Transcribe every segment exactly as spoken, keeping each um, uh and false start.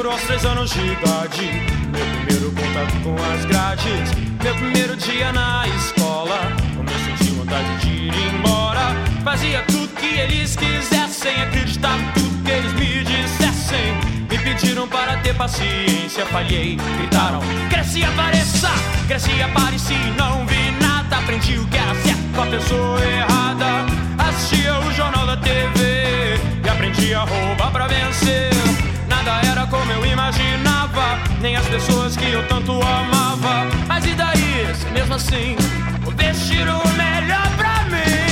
seguro aos três anos de idade. Meu primeiro contato com as grades. Meu primeiro dia na escola. Como eu senti vontade de ir embora. Fazia tudo que eles quisessem. Acreditava em tudo que eles me dissessem. Me pediram para ter paciência. Falhei, gritaram: cresce e apareça. Cresci e apareci, não vi nada. Aprendi o que era certo com a pessoa errada. Assistia o jornal da T V e aprendi a roubar pra vencer. Nada era como eu imaginava, nem as pessoas que eu tanto amava. Mas e daí, se mesmo assim vou vestir o melhor pra mim?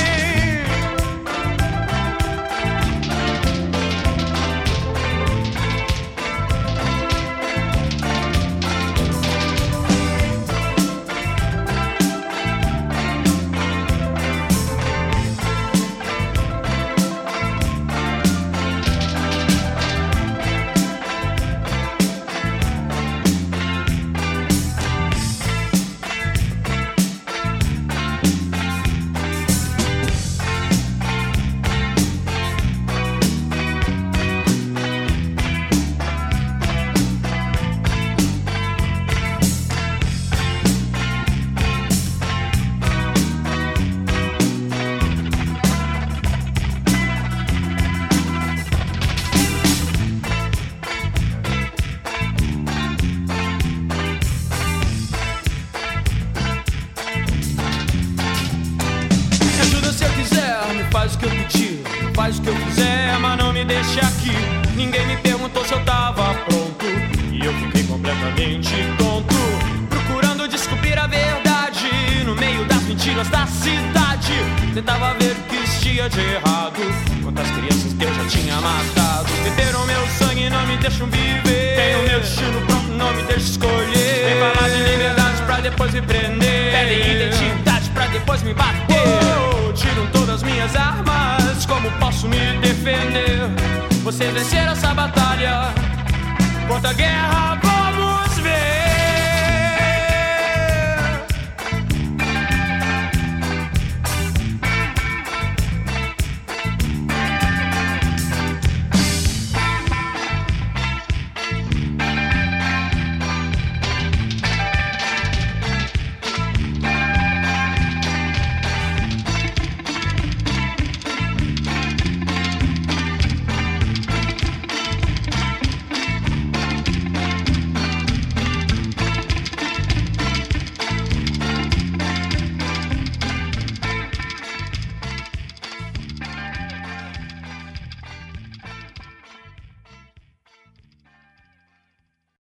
Faz o que eu pedir, faz o que eu quiser, mas não me deixe aqui. Ninguém me perguntou se eu tava pronto e eu fiquei completamente tonto, procurando descobrir a verdade no meio das mentiras da cidade. Tentava ver o que existia de errado, quantas crianças Deus já tinha matado. Beberam meu sangue e não me deixam viver. Tenho meu destino pronto, não me deixam escolher. Vem falar de liberdade pra depois me prender. Pedem identidade pra depois me bater. Oh, tiram todas minhas armas, como posso me defender? Vocês venceram essa batalha contra a guerra.